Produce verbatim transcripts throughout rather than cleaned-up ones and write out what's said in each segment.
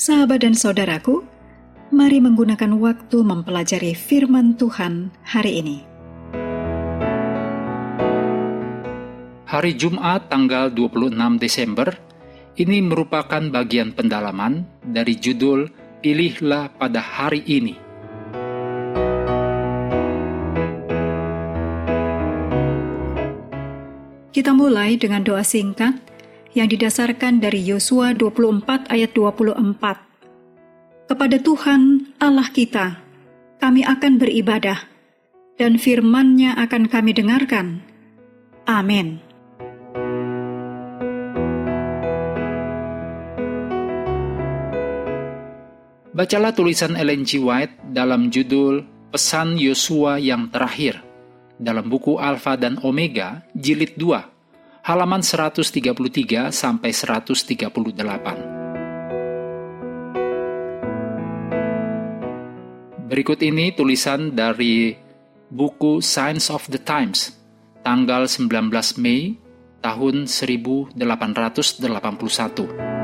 Sahabat dan saudaraku, mari menggunakan waktu mempelajari firman Tuhan hari ini. Hari Jumat tanggal dua puluh enam Desember ini merupakan bagian pendalaman dari judul Pilihlah pada hari ini. Kita mulai dengan doa singkat yang didasarkan dari Yosua dua puluh empat ayat dua puluh empat. Kepada Tuhan Allah kita, kami akan beribadah, dan firman-Nya akan kami dengarkan. Amin. Bacalah tulisan Ellen G. White dalam judul Pesan Yosua yang Terakhir dalam buku Alfa dan Omega, jilid dua, halaman seratus tiga puluh tiga sampai seratus tiga puluh delapan. Berikut ini tulisan dari buku Signs of the Times, tanggal sembilan belas Mei tahun seribu delapan ratus delapan puluh satu.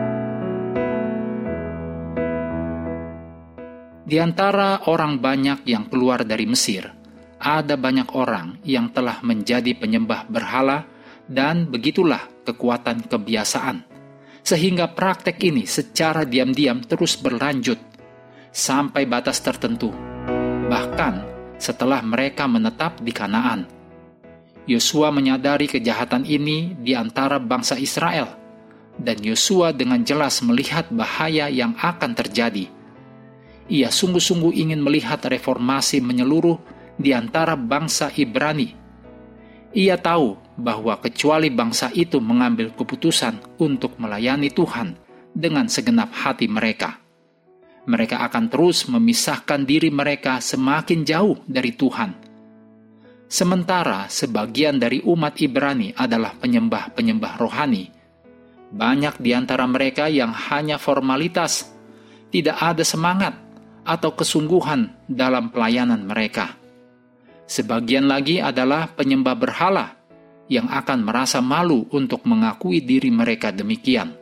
Di antara orang banyak yang keluar dari Mesir, ada banyak orang yang telah menjadi penyembah berhala, dan begitulah kekuatan kebiasaan, sehingga praktek ini secara diam-diam terus berlanjut sampai batas tertentu, bahkan setelah mereka menetap di Kanaan. Yosua menyadari kejahatan ini di antara bangsa Israel, dan Yosua dengan jelas melihat bahaya yang akan terjadi. Ia sungguh-sungguh ingin melihat reformasi menyeluruh di antara bangsa Ibrani. Ia tahu bahwa kecuali bangsa itu mengambil keputusan untuk melayani Tuhan dengan segenap hati mereka, mereka akan terus memisahkan diri mereka semakin jauh dari Tuhan. Sementara sebagian dari umat Ibrani adalah penyembah-penyembah rohani, banyak di antara mereka yang hanya formalitas, tidak ada semangat atau kesungguhan dalam pelayanan mereka. Sebagian lagi adalah penyembah berhala yang akan merasa malu untuk mengakui diri mereka demikian.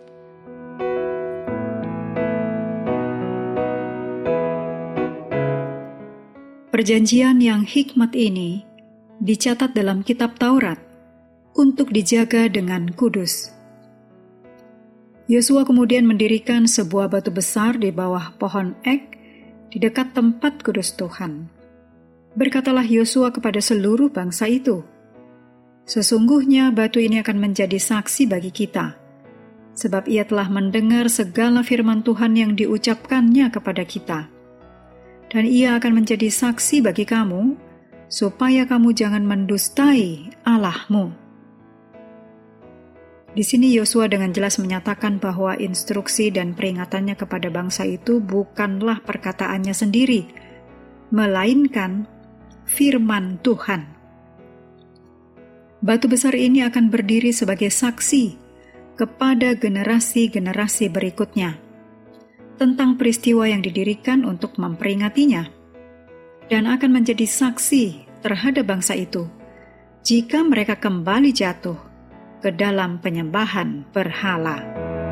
Perjanjian yang hikmat ini dicatat dalam kitab Taurat untuk dijaga dengan kudus. Yosua kemudian mendirikan sebuah batu besar di bawah pohon ek di dekat tempat kudus Tuhan. Berkatalah Yosua kepada seluruh bangsa itu, "Sesungguhnya batu ini akan menjadi saksi bagi kita, sebab ia telah mendengar segala firman Tuhan yang diucapkannya kepada kita. Dan ia akan menjadi saksi bagi kamu, supaya kamu jangan mendustai Allahmu." Di sini Yosua dengan jelas menyatakan bahwa instruksi dan peringatannya kepada bangsa itu bukanlah perkataannya sendiri, melainkan firman Tuhan. Batu besar ini akan berdiri sebagai saksi kepada generasi-generasi berikutnya tentang peristiwa yang didirikan untuk memperingatinya, dan akan menjadi saksi terhadap bangsa itu jika mereka kembali jatuh ke dalam penyembahan berhala.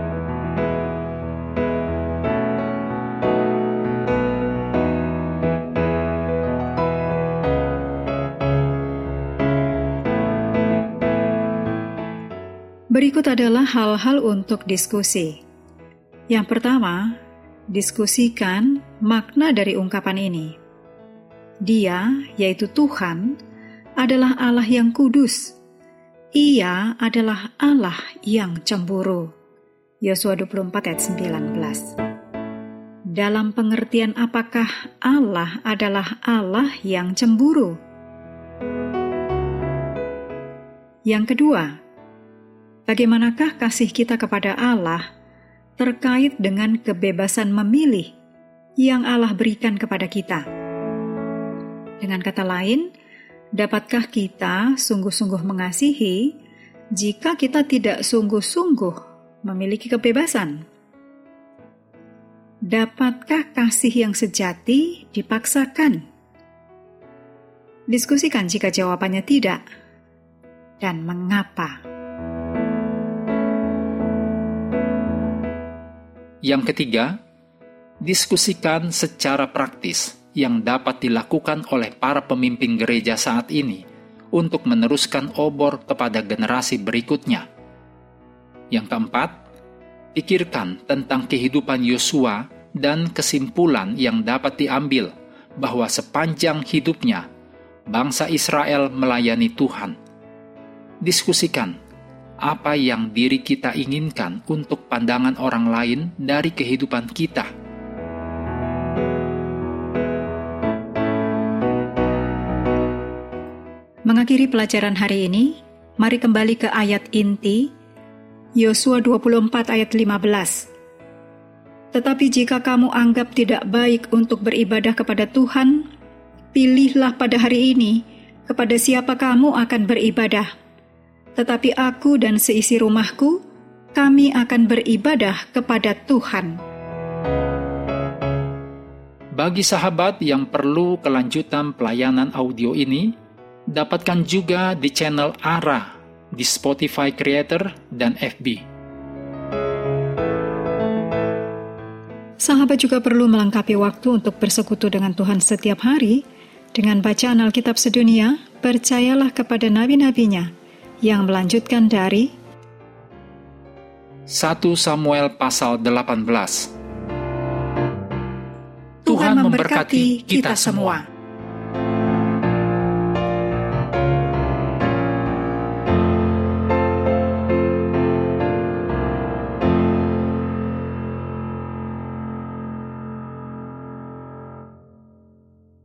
Berikut adalah hal-hal untuk diskusi. Yang pertama, diskusikan makna dari ungkapan ini. Dia, yaitu Tuhan, adalah Allah yang kudus. Ia adalah Allah yang cemburu. Yosua dua puluh empat ayat sembilan belas. Dalam pengertian apakah Allah adalah Allah yang cemburu? Yang kedua, bagaimanakah kasih kita kepada Allah terkait dengan kebebasan memilih yang Allah berikan kepada kita? Dengan kata lain, dapatkah kita sungguh-sungguh mengasihi jika kita tidak sungguh-sungguh memiliki kebebasan? Dapatkah kasih yang sejati dipaksakan? Diskusikan jika jawabannya tidak, dan mengapa. Yang ketiga, Diskusikan secara praktis yang dapat dilakukan oleh para pemimpin gereja saat ini untuk meneruskan obor kepada generasi berikutnya. Yang keempat, pikirkan tentang kehidupan Yosua dan kesimpulan yang dapat diambil bahwa sepanjang hidupnya, bangsa Israel melayani Tuhan. Diskusikan apa yang diri kita inginkan untuk pandangan orang lain dari kehidupan kita. Mengakhiri pelajaran hari ini, mari kembali ke ayat inti, Yosua dua puluh empat ayat lima belas. Tetapi jika kamu anggap tidak baik untuk beribadah kepada Tuhan, pilihlah pada hari ini kepada siapa kamu akan beribadah. Tetapi aku dan seisi rumahku, kami akan beribadah kepada Tuhan. Bagi sahabat yang perlu kelanjutan pelayanan audio ini, dapatkan juga di channel Ara di Spotify Creator dan F B. Sahabat juga perlu melengkapi waktu untuk bersekutu dengan Tuhan setiap hari dengan bacaan Alkitab sedunia. Percayalah kepada nabi-nabinya yang melanjutkan dari satu Samuel pasal delapan belas. Tuhan memberkati kita semua.